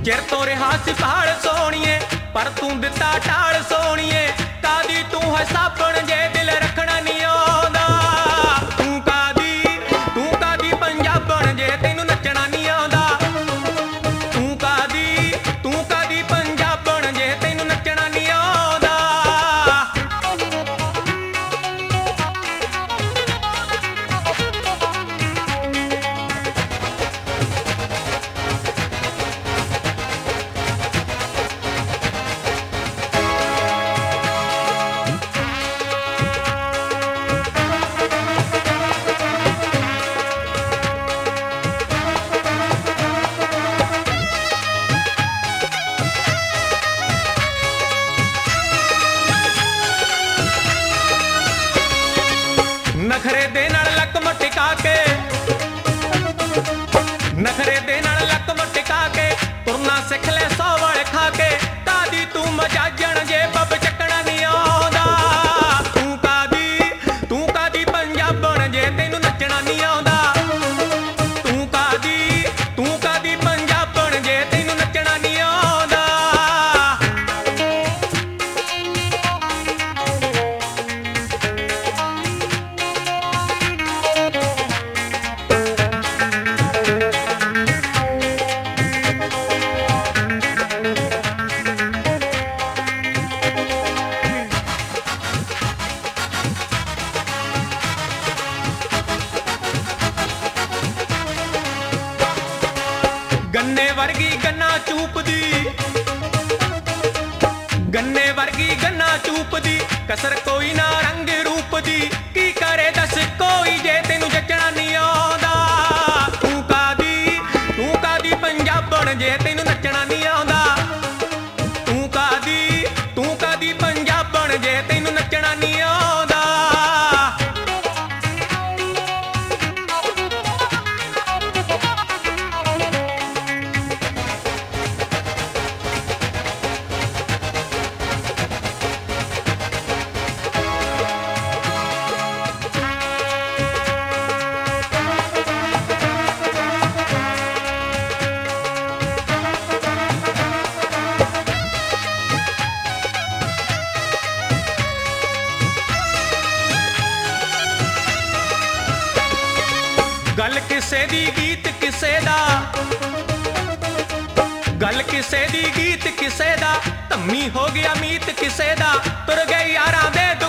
चिर तो रिहा सी पहाड़ सोणीए पर तू दिता टाल सोणीए कादी तू है साबण जे दिल रखना नहीं आंदा तू कादी पंजाबण जे तेनू नचना नहीं आंदा तू कादी पंजाबण जे तेनू नचना नहीं आंदा नखरे दे नाल लक मटिका के नखरे दे नाल लक मटिका के तुरना सिख ले 100 वाले खा के कादी तू मजाजण जे बब चकना नहीं आंदा तू कादी पंजाबण जे तेनू नचना नहीं आंदा तू कादी पंजाबण जे तेनू नचना नहीं आंदा गन्ने वर्गी गन्ना चूपदी गन्ने वर्गी गन्ना चूपदी कसर कोई ना रंग रूप दी की करे दस कोई जे तेनू जचना नहीं आंदा तू कादी पंजाबण जे तेनू नचना नहीं आंदा तू कादी पंजाबण जे तेनू नचना नहीं आंदा गल किसे दी गीत किसे दा गल किसे दी गीत किसे दा धम्मी हो गया मीत किसे दा तुर गई यारां दे